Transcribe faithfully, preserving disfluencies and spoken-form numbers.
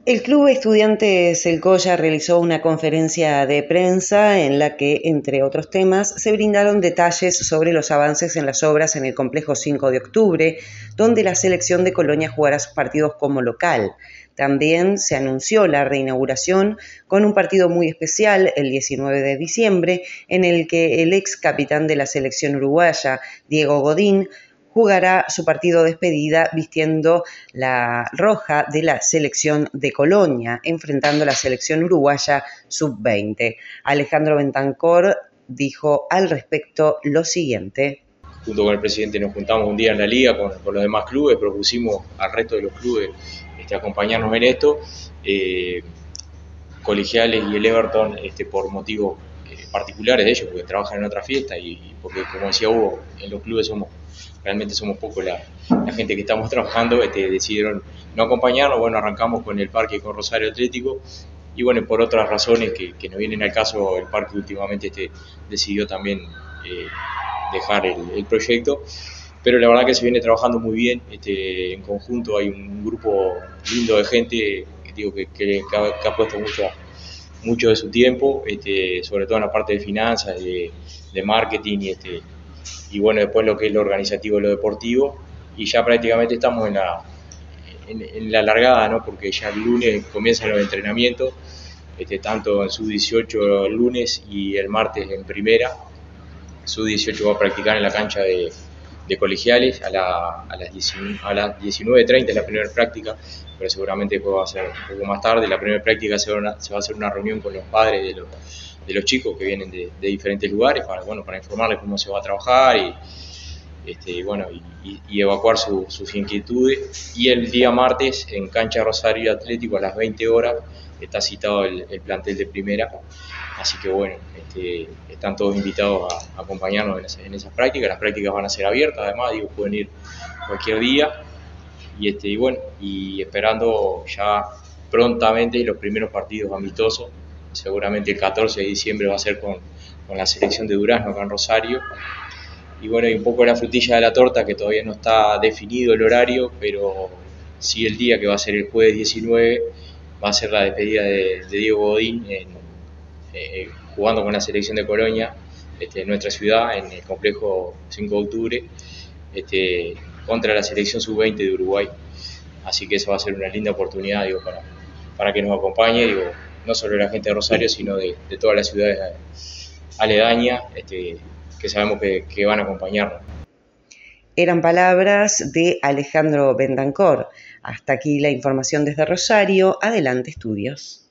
El Club Estudiantes El Colla realizó una conferencia de prensa en la que, entre otros temas, se brindaron detalles sobre los avances en las obras en el complejo cinco de octubre, donde la selección de Colonia jugará sus partidos como local. También se anunció la reinauguración con un partido muy especial el diecinueve de diciembre, en el que el ex capitán de la selección uruguaya, Diego Godín, jugará su partido de despedida vistiendo la roja de la selección de Colonia, enfrentando a la selección uruguaya sub veinte. Alejandro Bentancor dijo al respecto lo siguiente. Junto con el presidente nos juntamos un día en la liga con, con los demás clubes, propusimos al resto de los clubes este, acompañarnos en esto. Eh, Colegiales y el Everton, este, por motivos eh, particulares de ellos, porque trabajan en otra fiesta y, y porque, como decía Hugo, en los clubes somos realmente somos poco la, la gente que estamos trabajando, este, decidieron no acompañarnos. Bueno, arrancamos con el parque con Rosario Atlético y bueno, por otras razones que, que no vienen al caso, el parque últimamente este, decidió también eh, dejar el, el proyecto, pero la verdad que se viene trabajando muy bien, este, en conjunto hay un grupo lindo de gente que, digo, que, que, ha, que ha puesto mucho, mucho de su tiempo, este, sobre todo en la parte de finanzas, de, de marketing y este, y bueno, después lo que es lo organizativo y lo deportivo, y ya prácticamente estamos en la, en, en la largada, ¿no? Porque ya el lunes comienzan los entrenamientos, este, tanto en sub dieciocho el lunes y el martes en primera. sub dieciocho va a practicar en la cancha de, de Colegiales a, la, a las diecinueve treinta, es la primera práctica, pero seguramente después va a ser un poco más tarde. La primera práctica se va, una, se va a hacer una reunión con los padres de los de los chicos que vienen de, de diferentes lugares para, bueno, para informarles cómo se va a trabajar y, este, bueno, y, y evacuar su, sus inquietudes. Y el día martes en cancha Rosario Atlético a las veinte horas está citado el, el plantel de primera, así que bueno, este, están todos invitados a, a acompañarnos en, ese, en esas prácticas. Las prácticas van a ser abiertas, además, digo, pueden ir cualquier día y, este, y bueno, y esperando ya prontamente los primeros partidos amistosos. Seguramente el catorce de diciembre va a ser con, con la selección de Durazno acá en Rosario. Y bueno, y un poco la frutilla de la torta, que todavía no está definido el horario, pero sí el día, que va a ser el jueves diecinueve, va a ser la despedida de, de Diego Godín en, eh, jugando con la selección de Colonia, este, en nuestra ciudad, en el complejo cinco de octubre, este, contra la selección sub veinte de Uruguay. Así que eso va a ser una linda oportunidad, digo, para, para que nos acompañe, digo, no solo la gente de Rosario, sino de, de todas las ciudades aledañas, este, que sabemos que, que van a acompañarnos. Eran palabras de Alejandro Bentancor. Hasta aquí la información desde Rosario. Adelante, estudios.